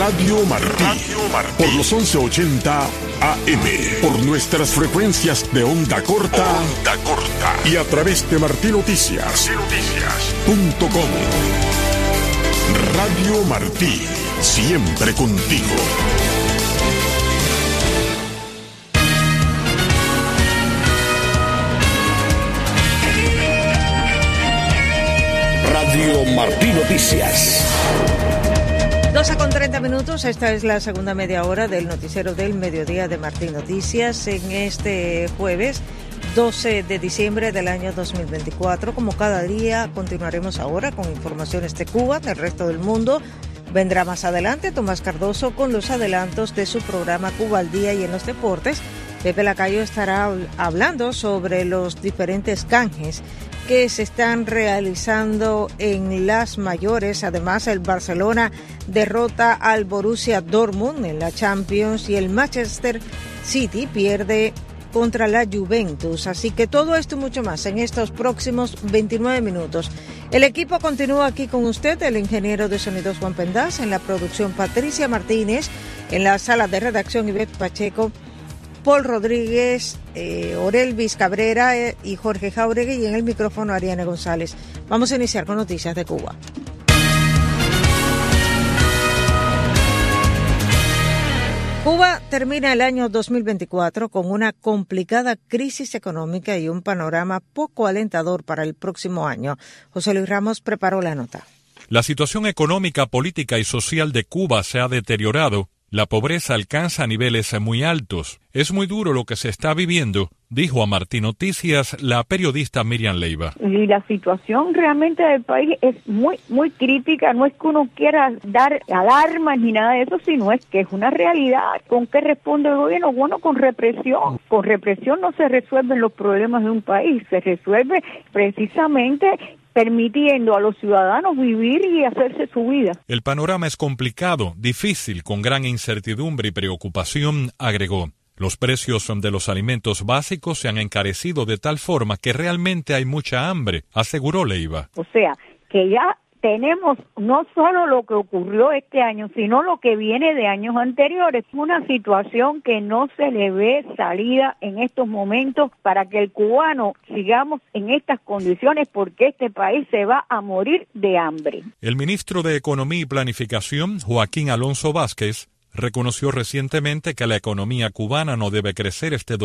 Radio Martí. Por los 1180 AM. Por nuestras frecuencias de onda corta. Y a través de martinoticias.com. Radio Martí. Siempre contigo. Radio Martí Noticias. 12:30. Esta es la segunda media hora del noticiero del mediodía de Martí Noticias en este jueves 12 de diciembre del año 2024. Como cada día, continuaremos ahora con informaciones de Cuba, del resto del mundo. Vendrá más adelante Tomás Cardoso con los adelantos de su programa Cuba al Día, y en los deportes, Pepe Lacayo estará hablando sobre los diferentes canjes que se están realizando en las mayores. Además, el Barcelona derrota al Borussia Dortmund en la Champions y el Manchester City pierde contra la Juventus. Así que todo esto y mucho más en estos próximos 29 minutos. El equipo continúa aquí con usted, el ingeniero de sonidos Juan Pendaz, en la producción Patricia Martínez, en la sala de redacción Ivette Pacheco, Paul Rodríguez, Orelvis Cabrera y Jorge Jauregui, y en el micrófono Ariane González. Vamos a iniciar con noticias de Cuba. Cuba termina el año 2024 con una complicada crisis económica y un panorama poco alentador para el próximo año. José Luis Ramos preparó la nota. La situación económica, política y social de Cuba se ha deteriorado. La pobreza alcanza niveles muy altos. Es muy duro lo que se está viviendo, dijo a Martí Noticias la periodista Miriam Leiva. Y la situación realmente del país es muy crítica. No es que uno quiera dar alarmas ni nada de eso, sino es que es una realidad. ¿Con qué responde el gobierno? Bueno, con represión. Con represión no se resuelven los problemas de un país, se resuelve precisamente permitiendo a los ciudadanos vivir y hacerse su vida. El panorama es complicado, difícil, con gran incertidumbre y preocupación, agregó. Los precios de los alimentos básicos se han encarecido de tal forma que realmente hay mucha hambre, aseguró Leiva. O sea, que ya tenemos no solo lo que ocurrió este año, sino lo que viene de años anteriores. Una situación que no se le ve salida en estos momentos para que el cubano sigamos en estas condiciones, porque este país se va a morir de hambre. El ministro de Economía y Planificación, Joaquín Alonso Vázquez, reconoció recientemente que la economía cubana no debe crecer este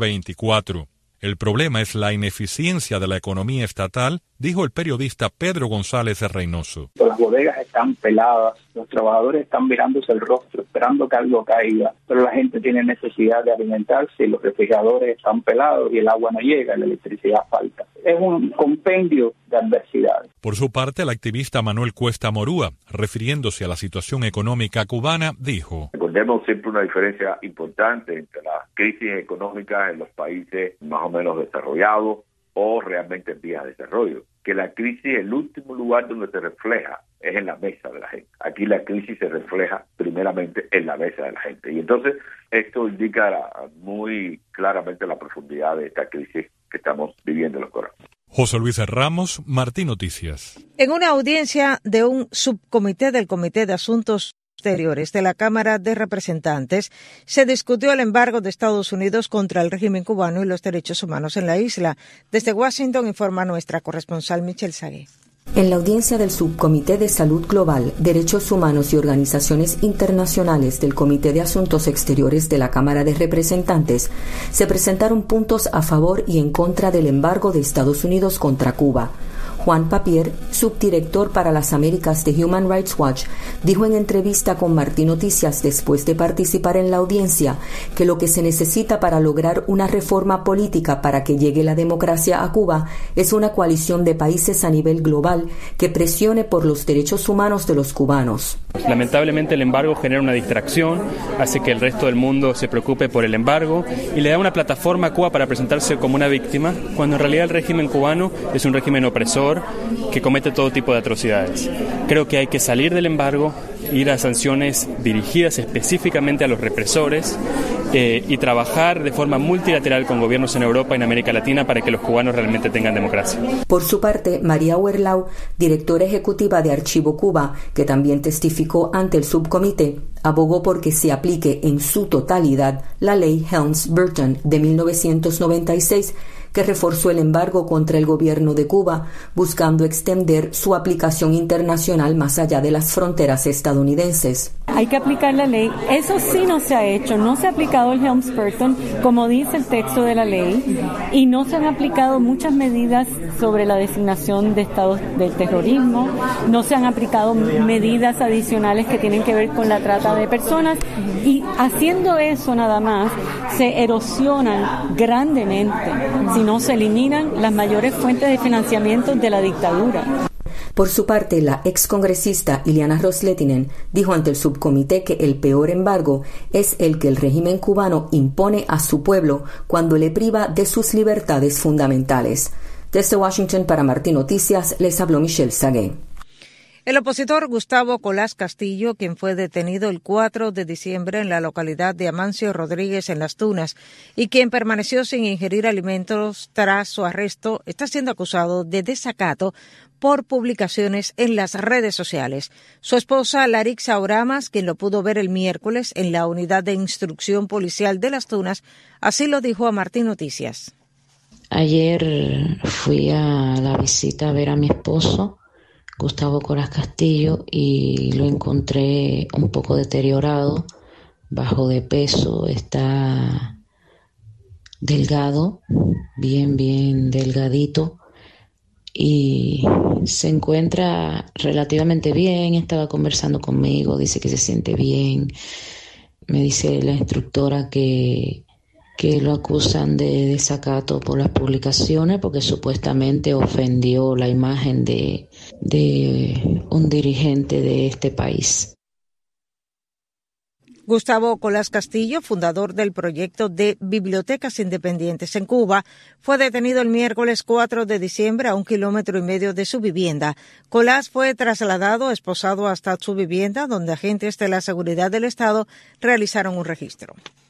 2024. El problema es la ineficiencia de la economía estatal, dijo el periodista Pedro González Reynoso. Las bodegas están peladas, los trabajadores están mirándose el rostro, esperando que algo caiga, pero la gente tiene necesidad de alimentarse y los refrigeradores están pelados y el agua no llega, la electricidad falta. Es un compendio de adversidades. Por su parte, el activista Manuel Cuesta Morúa, refiriéndose a la situación económica cubana, dijo: Recordemos siempre una diferencia importante entre la crisis económica en los países más o menos desarrollados o realmente en vías de desarrollo, que la crisis, el último lugar donde se refleja es en la mesa de la gente. Aquí la crisis se refleja primeramente en la mesa de la gente. Y entonces esto indica muy claramente la profundidad de esta crisis que estamos viviendo en los corazones. José Luis Ramos, Martí Noticias. En una audiencia de un subcomité del Comité de Asuntos Exteriores de la Cámara de Representantes, se discutió el embargo de Estados Unidos contra el régimen cubano y los derechos humanos en la isla. Desde Washington informa nuestra corresponsal Michelle Sagué. En la audiencia del Subcomité de Salud Global, Derechos Humanos y Organizaciones Internacionales del Comité de Asuntos Exteriores de la Cámara de Representantes, se presentaron puntos a favor y en contra del embargo de Estados Unidos contra Cuba. Juan Papier, subdirector para las Américas de Human Rights Watch, dijo en entrevista con Martí Noticias después de participar en la audiencia que lo que se necesita para lograr una reforma política para que llegue la democracia a Cuba es una coalición de países a nivel global que presione por los derechos humanos de los cubanos. Lamentablemente el embargo genera una distracción, hace que el resto del mundo se preocupe por el embargo y le da una plataforma a Cuba para presentarse como una víctima, cuando en realidad el régimen cubano es un régimen opresor que comete todo tipo de atrocidades. Creo que hay que salir del embargo, ir a sanciones dirigidas específicamente a los represores y trabajar de forma multilateral con gobiernos en Europa y en América Latina para que los cubanos realmente tengan democracia. Por su parte, María Huerlau, directora ejecutiva de Archivo Cuba, que también testificó ante el subcomité, abogó por que se aplique en su totalidad la ley Helms-Burton de 1996, que reforzó el embargo contra el gobierno de Cuba, buscando extender su aplicación internacional más allá de las fronteras estadounidenses. Hay que aplicar la ley. Eso sí no se ha hecho. No se ha aplicado el Helms-Burton, como dice el texto de la ley, y no se han aplicado muchas medidas sobre la designación de estados del terrorismo. No se han aplicado medidas adicionales que tienen que ver con la trata de personas, y haciendo eso nada más se erosionan grandemente, si no se eliminan las mayores fuentes de financiamiento de la dictadura. Por su parte, la excongresista Ileana Ros-Lehtinen dijo ante el subcomité que el peor embargo es el que el régimen cubano impone a su pueblo cuando le priva de sus libertades fundamentales. Desde Washington para Martín Noticias les habló Michelle Sagué. El opositor Gustavo Colás Castillo, quien fue detenido el 4 de diciembre en la localidad de Amancio Rodríguez en Las Tunas y quien permaneció sin ingerir alimentos tras su arresto, está siendo acusado de desacato por publicaciones en las redes sociales. Su esposa, Larixa Oramas, quien lo pudo ver el miércoles en la Unidad de Instrucción Policial de Las Tunas, así lo dijo a Martín Noticias. Ayer fui a la visita a ver a mi esposo, Gustavo Colás Castillo, y lo encontré un poco deteriorado, bajo de peso, está delgado, bien delgadito, y se encuentra relativamente bien. Estaba conversando conmigo, dice que se siente bien. Me dice la instructora que lo acusan de desacato por las publicaciones porque supuestamente ofendió la imagen de un dirigente de este país. Gustavo Colás Castillo, fundador del proyecto de Bibliotecas Independientes en Cuba, fue detenido el miércoles 4 de diciembre a 1,5 kilómetros de su vivienda. Colás fue trasladado, esposado hasta su vivienda, donde agentes de la seguridad del Estado realizaron un registro.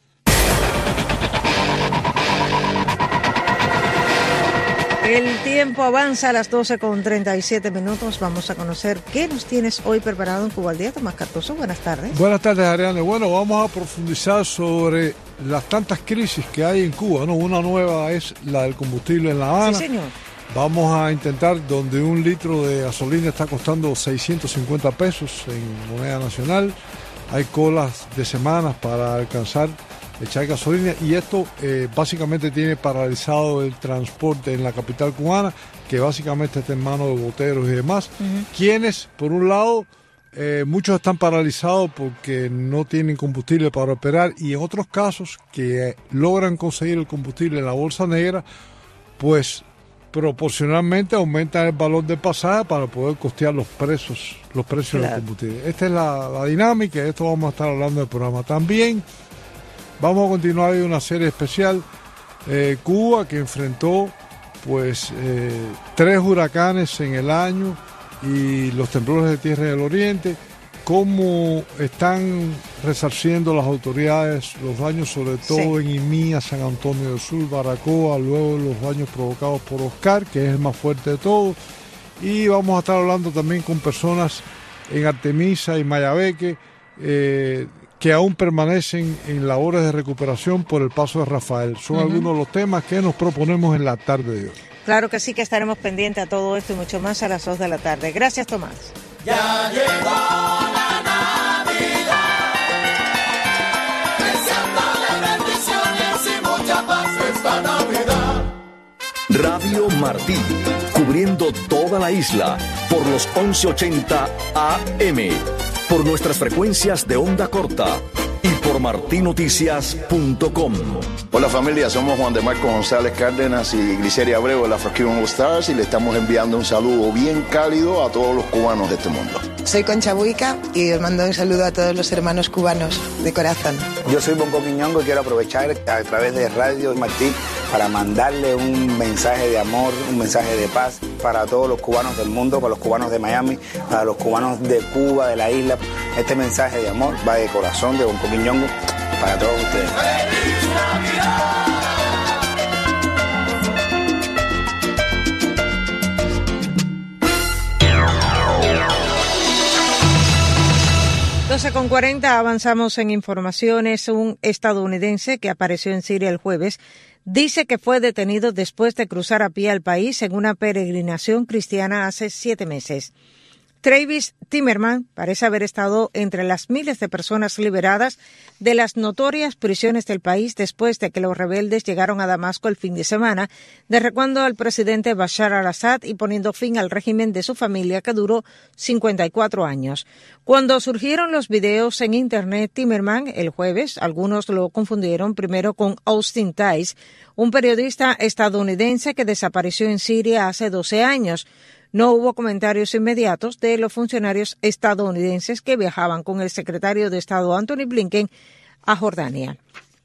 El tiempo avanza a las 12:37. Vamos a conocer qué nos tienes hoy preparado en Cuba al Día. Tomás Cardoso, buenas tardes. Buenas tardes, Ariane. Bueno, vamos a profundizar sobre las tantas crisis que hay en Cuba, ¿no? Una nueva es la del combustible en La Habana. Sí, señor. Vamos a intentar, donde un litro de gasolina está costando 650 pesos en moneda nacional, hay colas de semanas para alcanzar echar gasolina, y esto básicamente tiene paralizado el transporte en la capital cubana, que básicamente está en manos de boteros y demás, quienes, por un lado, muchos están paralizados porque no tienen combustible para operar, y en otros casos que logran conseguir el combustible en la bolsa negra, pues proporcionalmente aumentan el valor del pasaje para poder costear los precios del combustible. Esta es la dinámica, de esto vamos a estar hablando del programa también. Vamos a continuar hoy una serie especial, Cuba, que enfrentó pues 3 huracanes en el año y los temblores de tierra del oriente, cómo están resarciendo las autoridades los daños, sobre todo en Imía, San Antonio del Sur, Baracoa, luego los daños provocados por Oscar, que es el más fuerte de todos, y vamos a estar hablando también con personas en Artemisa y Mayabeque, que aún permanecen en labores de recuperación por el paso de Rafael. Son algunos de los temas que nos proponemos en la tarde de hoy. Claro que sí, que estaremos pendientes a todo esto y mucho más a las 2 de la tarde. Gracias, Tomás. Ya llegó la Navidad, deseándole bendiciones y mucha paz esta Navidad. Radio Martí, cubriendo toda la isla por los 1180 AM. Por nuestras frecuencias de onda corta y por martinoticias.com. Hola familia, somos Juan de Marco González Cárdenas y Gliceria Abreu de la Frasquillo All Stars, y le estamos enviando un saludo bien cálido a todos los cubanos de este mundo. Soy Concha Buica y os mando un saludo a todos los hermanos cubanos de corazón. Yo soy Bonco Quiñongo y quiero aprovechar a través de Radio Martí para mandarle un mensaje de amor, un mensaje de paz para todos los cubanos del mundo, para los cubanos de Miami, para los cubanos de Cuba, de la isla. Este mensaje de amor va de corazón de Bonco Quiñongo para todos ustedes. ¡Feliz Navidad! 12:40, avanzamos en informaciones. Un estadounidense que apareció en Siria el jueves dice que fue detenido después de cruzar a pie al país en una peregrinación cristiana hace 7 meses. Travis Timmerman parece haber estado entre las miles de personas liberadas de las notorias prisiones del país después de que los rebeldes llegaron a Damasco el fin de semana, derrocando al presidente Bashar al-Assad y poniendo fin al régimen de su familia que duró 54 años. Cuando surgieron los videos en Internet, Timmerman, el jueves, algunos lo confundieron primero con Austin Tice, un periodista estadounidense que desapareció en Siria hace 12 años. No hubo comentarios inmediatos de los funcionarios estadounidenses que viajaban con el secretario de Estado Antony Blinken a Jordania.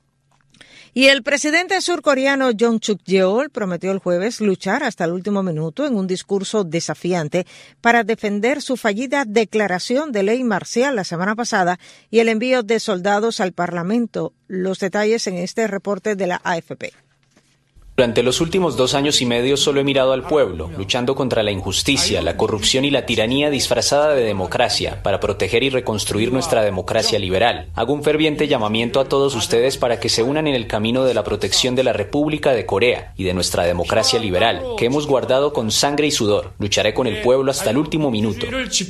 Y el presidente surcoreano Yoon Suk-yeol prometió el jueves luchar hasta el último minuto en un discurso desafiante para defender su fallida declaración de ley marcial la semana pasada y el envío de soldados al Parlamento. Los detalles en este reporte de la AFP. Durante los últimos 2 años y medio solo he mirado al pueblo, luchando contra la injusticia, la corrupción y la tiranía disfrazada de democracia, para proteger y reconstruir nuestra democracia liberal. Hago un ferviente llamamiento a todos ustedes para que se unan en el camino de la protección de la República de Corea y de nuestra democracia liberal, que hemos guardado con sangre y sudor. Lucharé con el pueblo hasta el último minuto.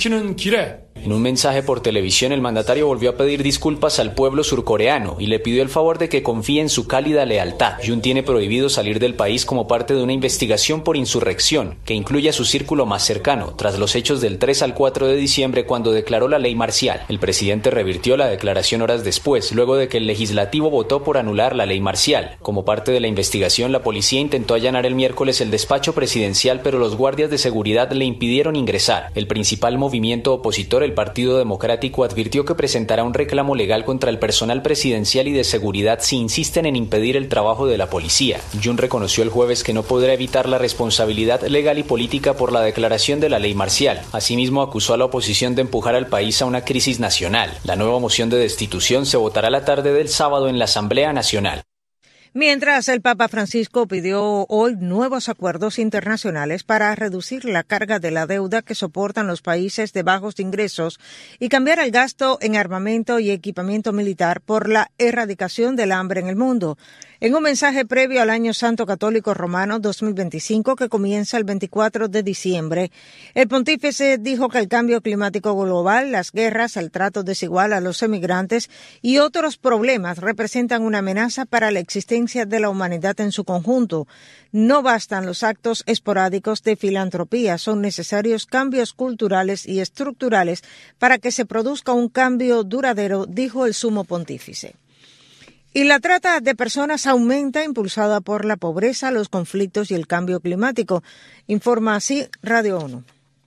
En un mensaje por televisión, el mandatario volvió a pedir disculpas al pueblo surcoreano y le pidió el favor de que confíe en su cálida lealtad. Yoon tiene prohibido salir del país como parte de una investigación por insurrección que incluye a su círculo más cercano, tras los hechos del 3 al 4 de diciembre cuando declaró la ley marcial. El presidente revirtió la declaración horas después, luego de que el legislativo votó por anular la ley marcial. Como parte de la investigación, la policía intentó allanar el miércoles el despacho presidencial, pero los guardias de seguridad le impidieron ingresar. El principal movimiento opositor, el Partido Democrático, advirtió que presentará un reclamo legal contra el personal presidencial y de seguridad si insisten en impedir el trabajo de la policía. Yoon reconoció el jueves que no podrá evitar la responsabilidad legal y política por la declaración de la ley marcial. Asimismo, acusó a la oposición de empujar al país a una crisis nacional. La nueva moción de destitución se votará la tarde del sábado en la Asamblea Nacional. Mientras, el Papa Francisco pidió hoy nuevos acuerdos internacionales para reducir la carga de la deuda que soportan los países de bajos ingresos y cambiar el gasto en armamento y equipamiento militar por la erradicación del hambre en el mundo. En un mensaje previo al Año Santo Católico Romano 2025, que comienza el 24 de diciembre, el pontífice dijo que el cambio climático global, las guerras, el trato desigual a los emigrantes y otros problemas representan una amenaza para la existencia de la humanidad en su conjunto. No bastan los actos esporádicos de filantropía, son necesarios cambios culturales y estructurales para que se produzca un cambio duradero, dijo el sumo pontífice. Y la trata de personas aumenta, impulsada por la pobreza, los conflictos y el cambio climático, informa así Radio ONU.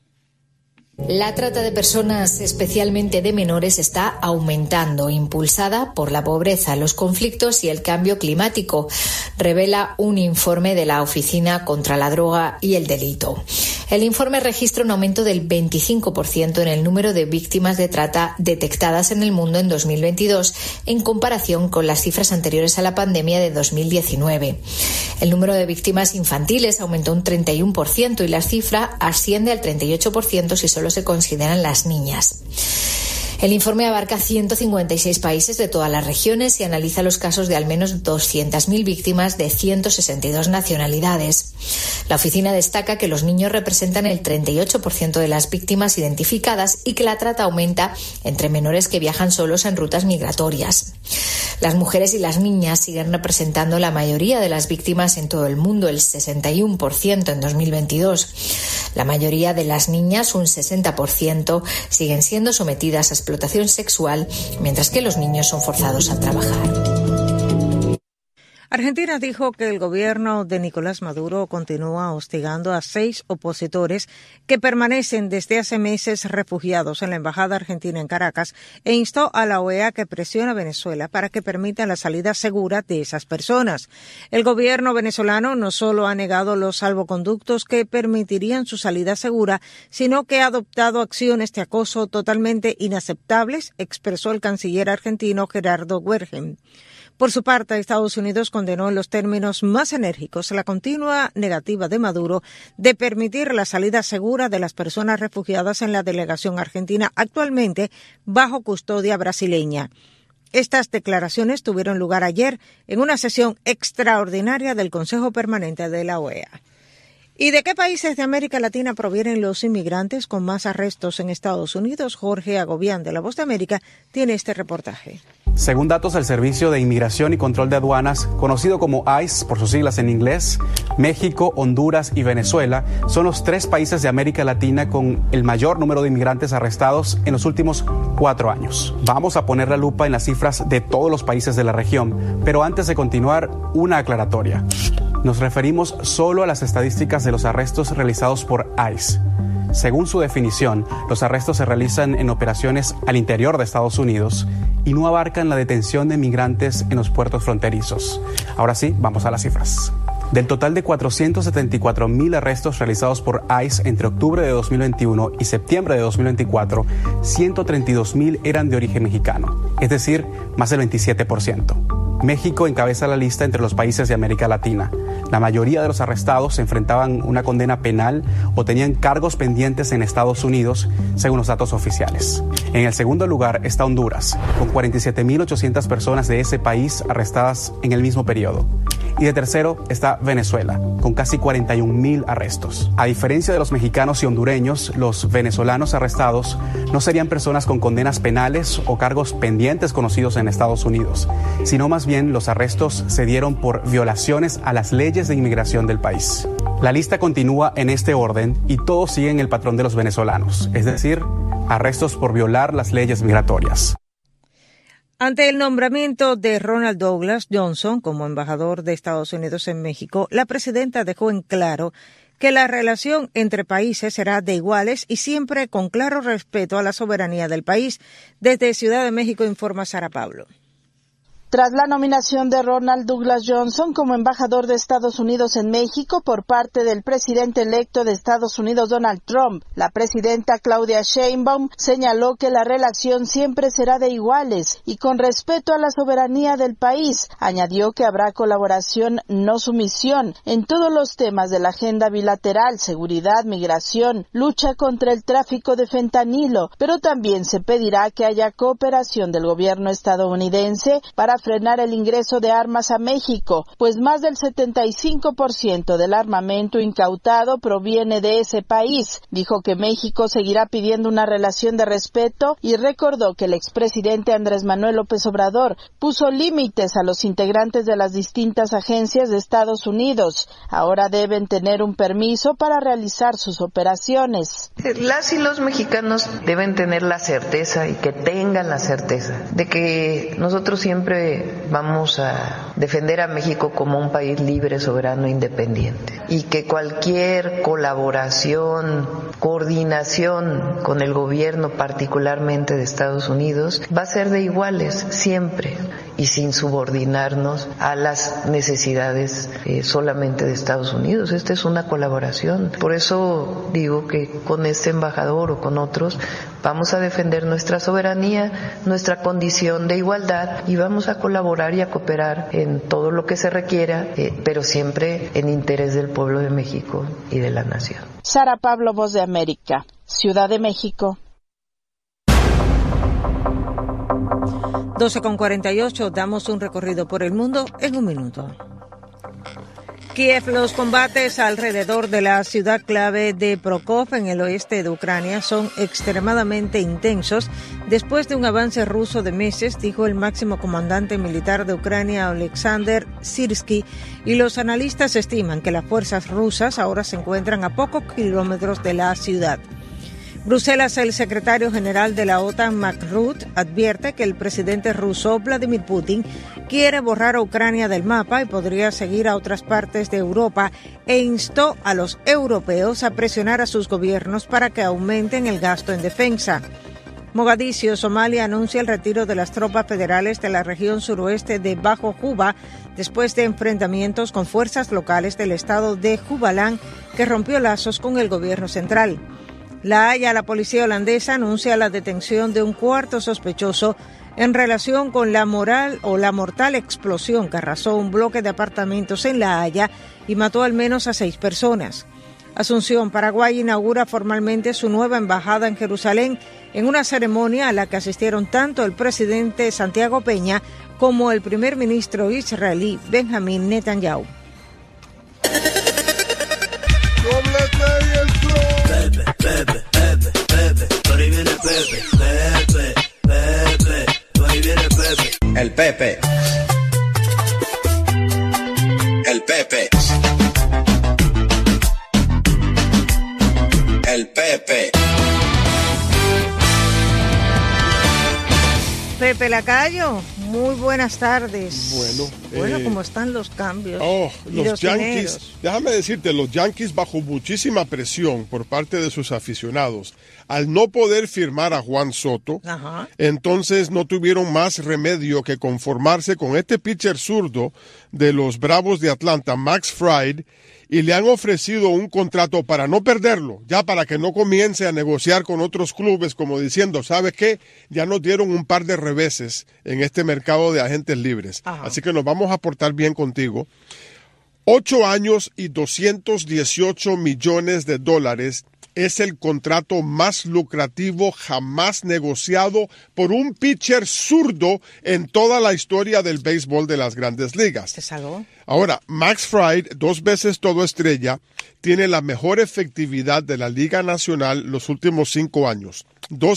La trata de personas, especialmente de menores, está aumentando, impulsada por la pobreza, los conflictos y el cambio climático, revela un informe de la Oficina contra la Droga y el Delito. El informe registra un aumento del 25% en el número de víctimas de trata detectadas en el mundo en 2022, en comparación con las cifras anteriores a la pandemia de 2019. El número de víctimas infantiles aumentó un 31% y la cifra asciende al 38% si solo se consideran las niñas. El informe abarca 156 países de todas las regiones y analiza los casos de al menos 200.000 víctimas de 162 nacionalidades. La oficina destaca que los niños representan el 38% de las víctimas identificadas y que la trata aumenta entre menores que viajan solos en rutas migratorias. Las mujeres y las niñas siguen representando la mayoría de las víctimas en todo el mundo, el 61% en 2022. La mayoría de las niñas, un 60%, siguen siendo sometidas a explotación sexual, mientras que los niños son forzados a trabajar. Argentina dijo que el gobierno de Nicolás Maduro continúa hostigando a 6 opositores que permanecen desde hace meses refugiados en la Embajada Argentina en Caracas e instó a la OEA que presione a Venezuela para que permita la salida segura de esas personas. El gobierno venezolano no solo ha negado los salvoconductos que permitirían su salida segura, sino que ha adoptado acciones de acoso totalmente inaceptables, expresó el canciller argentino Gerardo Wergen. Por su parte, Estados Unidos condenó condenó en los términos más enérgicos la continua negativa de Maduro de permitir la salida segura de las personas refugiadas en la delegación argentina actualmente bajo custodia brasileña. Estas declaraciones tuvieron lugar ayer en una sesión extraordinaria del Consejo Permanente de la OEA. ¿Y de qué países de América Latina provienen los inmigrantes con más arrestos en Estados Unidos? Jorge Agobián, de La Voz de América, tiene este reportaje. Según datos del Servicio de Inmigración y Control de Aduanas, conocido como ICE por sus siglas en inglés, México, Honduras y Venezuela son los 3 países de América Latina con el mayor número de inmigrantes arrestados en los últimos 4 años. Vamos a poner la lupa en las cifras de todos los países de la región, pero antes de continuar, una aclaratoria. Nos referimos solo a las estadísticas de los arrestos realizados por ICE. Según su definición, los arrestos se realizan en operaciones al interior de Estados Unidos y no abarcan la detención de migrantes en los puertos fronterizos. Ahora sí, vamos a las cifras. Del total de 474,000 arrestos realizados por ICE entre octubre de 2021 y septiembre de 2024, 132,000 eran de origen mexicano, es decir, más del 27%. México encabeza la lista entre los países de América Latina. La mayoría de los arrestados se enfrentaban una condena penal o tenían cargos pendientes en Estados Unidos, según los datos oficiales. En el segundo lugar está Honduras, con 47,800 personas de ese país arrestadas en el mismo periodo. Y de tercero está Venezuela, con casi 41,000 arrestos. A diferencia de los mexicanos y hondureños, los venezolanos arrestados no serían personas con condenas penales o cargos pendientes conocidos en Estados Unidos, sino más bien los arrestos se dieron por violaciones a las leyes de inmigración del país. La lista continúa en este orden y todos siguen el patrón de los venezolanos, es decir, arrestos por violar las leyes migratorias. Ante el nombramiento de Ronald Douglas Johnson como embajador de Estados Unidos en México, la presidenta dejó en claro que la relación entre países será de iguales y siempre con claro respeto a la soberanía del país. Desde Ciudad de México informa Sara Pablo. Tras la nominación de Ronald Douglas Johnson como embajador de Estados Unidos en México por parte del presidente electo de Estados Unidos, Donald Trump, la presidenta Claudia Sheinbaum señaló que la relación siempre será de iguales y con respeto a la soberanía del país. Añadió que habrá colaboración, no sumisión, en todos los temas de la agenda bilateral, seguridad, migración, lucha contra el tráfico de fentanilo, pero también se pedirá que haya cooperación del gobierno estadounidense para frenar el ingreso de armas a México, pues más del 75% del armamento incautado proviene de ese país. Dijo que México seguirá pidiendo una relación de respeto y recordó que el expresidente Andrés Manuel López Obrador puso límites a los integrantes de las distintas agencias de Estados Unidos. Ahora deben tener un permiso para realizar sus operaciones. Las y los mexicanos deben tener la certeza y que tengan la certeza de que nosotros siempre vamos a defender a México como un país libre, soberano e independiente y que cualquier colaboración, coordinación con el gobierno, particularmente de Estados Unidos, va a ser de iguales siempre y sin subordinarnos a las necesidades solamente de Estados Unidos. Esta es una colaboración. Por eso digo que con este embajador o con otros vamos a defender nuestra soberanía, nuestra condición de igualdad y vamos a colaborar y a cooperar en todo lo que se requiera, pero siempre en interés del pueblo de México y de la nación. Sara Pablo, Voz de América, Ciudad de México. 12:48, damos un recorrido por el mundo en un minuto. Kiev, los combates alrededor de la ciudad clave de Prokop en el oeste de Ucrania son extremadamente intensos después de un avance ruso de meses, dijo el máximo comandante militar de Ucrania, Oleksandr Syrskyi, y los analistas estiman que las fuerzas rusas ahora se encuentran a pocos kilómetros de la ciudad. Bruselas, el secretario general de la OTAN, Mark Rutte, advierte que el presidente ruso Vladimir Putin quiere borrar a Ucrania del mapa y podría seguir a otras partes de Europa e instó a los europeos a presionar a sus gobiernos para que aumenten el gasto en defensa. Mogadiscio, Somalia, anuncia el retiro de las tropas federales de la región suroeste de Bajo Juba después de enfrentamientos con fuerzas locales del estado de Jubaland que rompió lazos con el gobierno central. La Haya, la policía holandesa, anuncia la detención de un cuarto sospechoso en relación con la mortal explosión que arrasó un bloque de apartamentos en La Haya y mató al menos a 6 personas. Asunción, Paraguay, inaugura formalmente su nueva embajada en Jerusalén en una ceremonia a la que asistieron tanto el presidente Santiago Peña como el primer ministro israelí Benjamín Netanyahu. El Pepe. El Pepe. El Pepe. Pepe Lacayo, muy buenas tardes. Bueno, ¿cómo están los cambios? Los Yankees, dineros. déjame decirte, los Yankees bajo muchísima presión por parte de sus aficionados, al no poder firmar a Juan Soto, entonces no tuvieron más remedio que conformarse con este pitcher zurdo de los Bravos de Atlanta, Max Fried, y le han ofrecido un contrato para no perderlo, ya para que no comience a negociar con otros clubes, como diciendo, ¿sabes qué? Ya nos dieron un par de reveses en este mercado de agentes libres. Así que nos vamos a portar bien contigo. 8 años y $218 millones es el contrato más lucrativo jamás negociado por un pitcher zurdo en toda la historia del béisbol de las Grandes Ligas. ¿Te salvó? Ahora, Max Fried, 2 veces todo estrella, tiene la mejor efectividad de la Liga Nacional los últimos 5 años,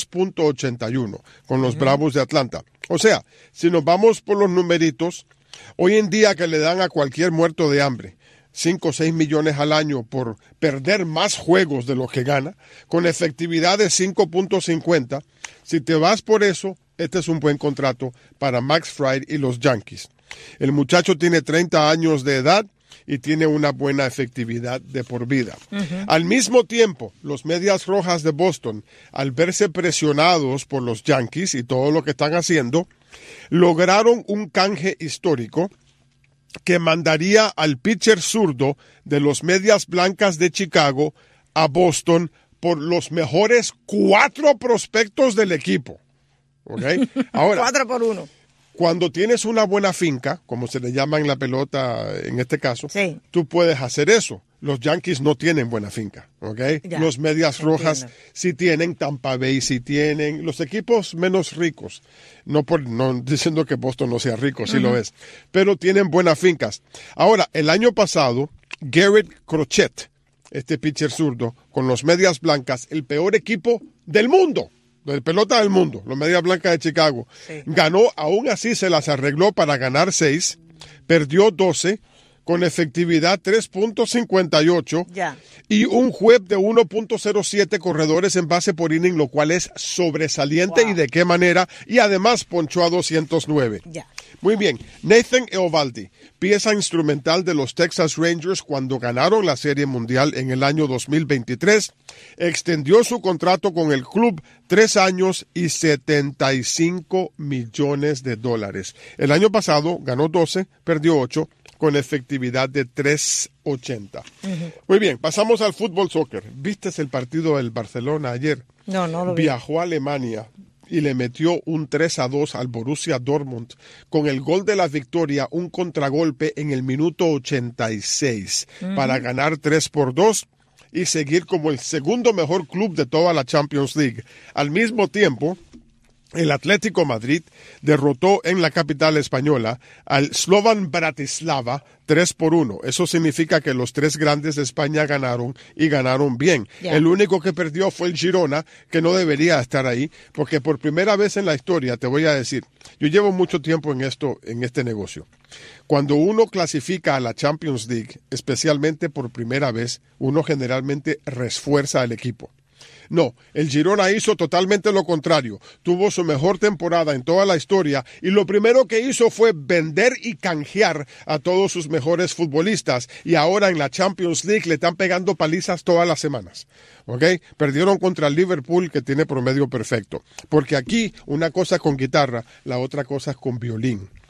2.81 con los Bravos de Atlanta. O sea, si nos vamos por los numeritos, hoy en día que le dan a cualquier muerto de hambre 5 o 6 millones al año por perder más juegos de los que gana, con efectividad de 5.50, si te vas por eso, este es un buen contrato para Max Fried y los Yankees. El muchacho tiene 30 años de edad y tiene una buena efectividad de por vida. Al mismo tiempo, los Medias Rojas de Boston, al verse presionados por los Yankees y todo lo que están haciendo, lograron un canje histórico que mandaría al pitcher zurdo de los Medias Blancas de Chicago a Boston por los mejores 4 prospectos del equipo. ¿Okay? Ahora, 4 por 1. Cuando tienes una buena finca, como se le llama en la pelota en este caso, tú puedes hacer eso. Los Yankees no tienen buena finca, ¿ok? Los Medias Rojas sí tienen, Tampa Bay sí tienen, los equipos menos ricos, no diciendo que Boston no sea rico, sí lo es, pero tienen buenas fincas. Ahora, el año pasado, Garrett Crochet, este pitcher zurdo, con los Medias Blancas, el peor equipo del mundo, de pelota del mundo, los Medias Blancas de Chicago, ganó, aún así se las arregló para ganar 6, perdió 12, con efectividad 3.58 y un whip de 1.07 corredores en base por inning, lo cual es sobresaliente y de qué manera, y además ponchó a 209. Muy bien, Nathan Eovaldi, pieza instrumental de los Texas Rangers cuando ganaron la Serie Mundial en el año 2023, extendió su contrato con el club 3 años y $75 millones. El año pasado ganó 12, perdió 8, con efectividad de 3.80. Muy bien, pasamos al fútbol soccer. ¿Viste el partido del Barcelona ayer? No lo vi. Viajó a Alemania y le metió un 3-2 al Borussia Dortmund. Con el gol de la victoria, un contragolpe en el minuto 86 para ganar 3-2 y seguir como el segundo mejor club de toda la Champions League. Al mismo tiempo, el Atlético Madrid derrotó en la capital española al Slovan Bratislava 3-1. Eso significa que los 3 grandes de España ganaron y ganaron bien. El único que perdió fue el Girona, que no debería estar ahí, porque por primera vez en la historia, te voy a decir, yo llevo mucho tiempo en este negocio. Cuando uno clasifica a la Champions League, especialmente por primera vez, uno generalmente refuerza al equipo. No, el Girona hizo totalmente lo contrario. Tuvo su mejor temporada en toda la historia y lo primero que hizo fue vender y canjear a todos sus mejores futbolistas. Y ahora en la Champions League le están pegando palizas todas las semanas. ¿Ok? Perdieron contra el Liverpool, que tiene promedio perfecto. Porque aquí una cosa es con guitarra, la otra cosa es con violín.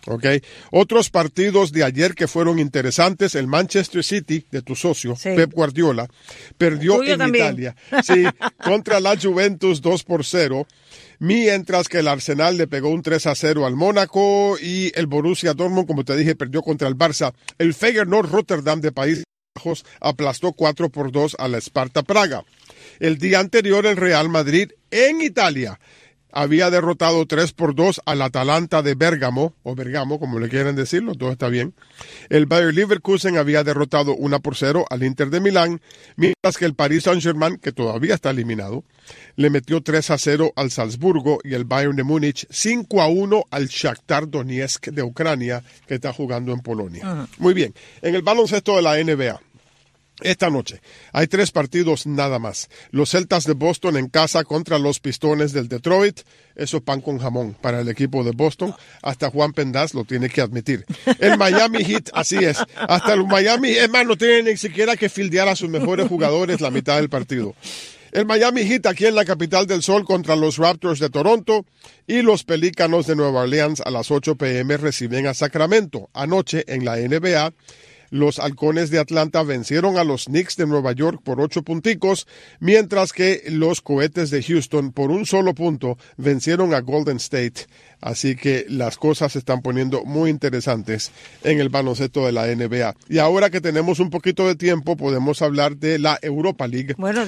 Okay. Otros partidos de ayer que fueron interesantes, el Manchester City, de tu socio, Pep Guardiola, perdió en Italia contra la Juventus 2-0, mientras que el Arsenal le pegó un 3-0 al Mónaco y el Borussia Dortmund, como te dije, perdió contra el Barça. El Feyenoord Rotterdam de Países Bajos aplastó 4-2 a la Sparta Praga. El día anterior el Real Madrid en Italia había derrotado 3-2 al Atalanta de Bérgamo, o Bergamo, como le quieran decirlo, todo está bien. El Bayer Leverkusen había derrotado 1-0 al Inter de Milán, mientras que el Paris Saint-Germain, que todavía está eliminado, le metió 3-0 al Salzburgo y el Bayern de Múnich 5-1 al Shakhtar Donetsk de Ucrania, que está jugando en Polonia. Muy bien, en el baloncesto de la NBA. Esta noche hay 3 partidos nada más. Los Celtas de Boston en casa contra los Pistones del Detroit. Eso es pan con jamón para el equipo de Boston. Hasta Juan Pendaz lo tiene que admitir. El Miami Heat, así es. Hasta el Miami, es más, no tiene ni siquiera que fildear a sus mejores jugadores la mitad del partido. El Miami Heat aquí en la capital del sol contra los Raptors de Toronto y los Pelícanos de Nueva Orleans a las 8 p.m. reciben a Sacramento. Anoche en la NBA, los Halcones de Atlanta vencieron a los Knicks de Nueva York por 8 punticos, mientras que los Cohetes de Houston por un solo punto vencieron a Golden State. Así que las cosas se están poniendo muy interesantes en el baloncesto de la NBA. Y ahora que tenemos un poquito de tiempo, podemos hablar de la Europa League. Bueno,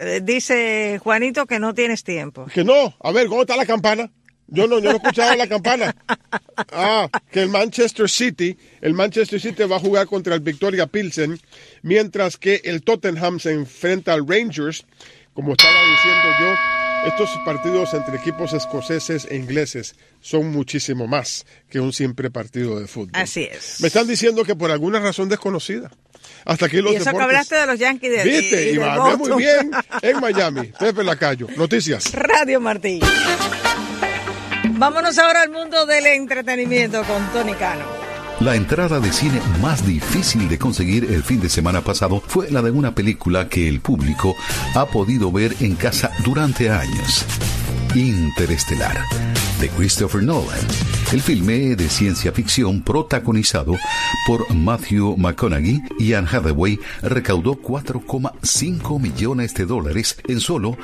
dice Juanito que no tienes tiempo. Que no. A ver, ¿cómo está la campana? Yo no he escuchado la campana. Que el Manchester City va a jugar contra el Victoria Pilsen, mientras que el Tottenham se enfrenta al Rangers. Como estaba diciendo yo, estos partidos entre equipos escoceses e ingleses son muchísimo más que un simple partido de fútbol. Así es. Me están diciendo que por alguna razón desconocida. Hasta aquí los deportes. Y eso deportes. que hablaste de los Yankees de ¿Viste? Y va muy bien en Miami. Pepe Lacayo. Noticias. Radio Martí. Vámonos ahora al mundo del entretenimiento con Tony Cano. La entrada de cine más difícil de conseguir el fin de semana pasado fue la de una película que el público ha podido ver en casa durante años. Interestelar, de Christopher Nolan. El filme de ciencia ficción protagonizado por Matthew McConaughey y Anne Hathaway recaudó $4.5 millones en solo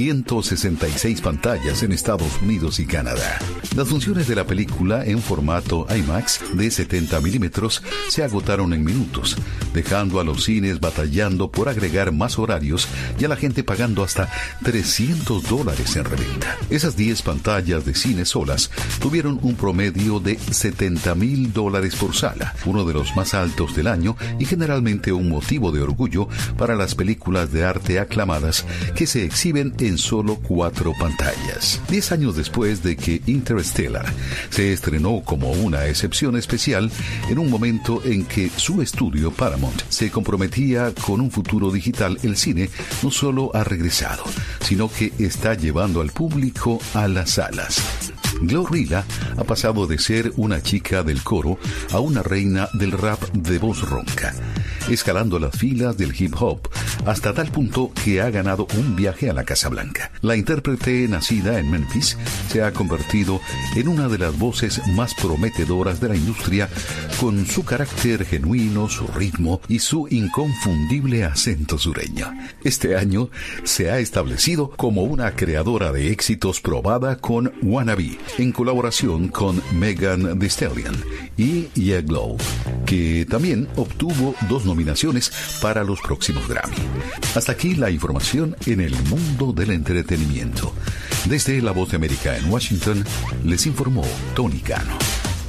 166 pantallas en Estados Unidos y Canadá. Las funciones de la película en formato IMAX de 70 milímetros se agotaron en minutos, dejando a los cines batallando por agregar más horarios y a la gente pagando hasta $300 en reventa. Esas 10 pantallas de cine solas tuvieron un promedio de $70,000 por sala, uno de los más altos del año y generalmente un motivo de orgullo para las películas de arte aclamadas que se exhiben en solo 4 pantallas. 10 años después de que Interstellar se estrenó como una excepción especial, en un momento en que su estudio Paramount se comprometía con un futuro digital, el cine no solo ha regresado, sino que está llevando al público a las salas. Glorilla ha pasado de ser una chica del coro a una reina del rap de voz ronca, escalando las filas del hip hop hasta tal punto que ha ganado un viaje a la Casa Blanca. La intérprete, nacida en Memphis, se ha convertido en una de las voces más prometedoras de la industria, con su carácter genuino, su ritmo y su inconfundible acento sureño. Este año se ha establecido como una creadora de éxitos probada con Wannabe, en colaboración con Megan Thee Stallion y Yeah Glow, que también obtuvo 2 nominaciones para los próximos Grammy. Hasta aquí la información en el mundo del entretenimiento. Desde La Voz de América en Washington, les informó Tony Cano.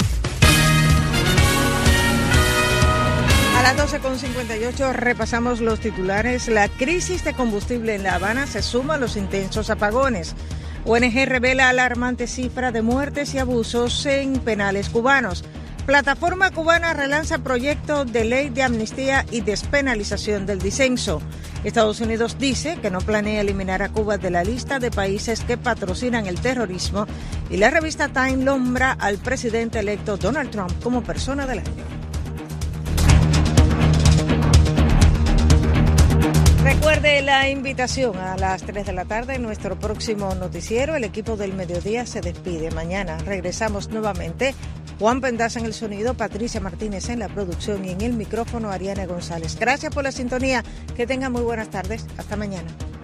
A las 12:58 repasamos los titulares. La crisis de combustible en La Habana se suma a los intensos apagones. ONG revela alarmante cifra de muertes y abusos en penales cubanos. Plataforma cubana relanza proyecto de ley de amnistía y despenalización del disenso. Estados Unidos dice que no planea eliminar a Cuba de la lista de países que patrocinan el terrorismo. Y la revista Time nombra al presidente electo Donald Trump como persona del año. Recuerde la invitación a las 3 de la tarde en nuestro próximo noticiero. El equipo del mediodía se despide. Mañana regresamos nuevamente Juan Pendaza en el sonido, Patricia Martínez en la producción y en el micrófono Ariana González. Gracias por la sintonía. Que tengan muy buenas tardes. Hasta mañana.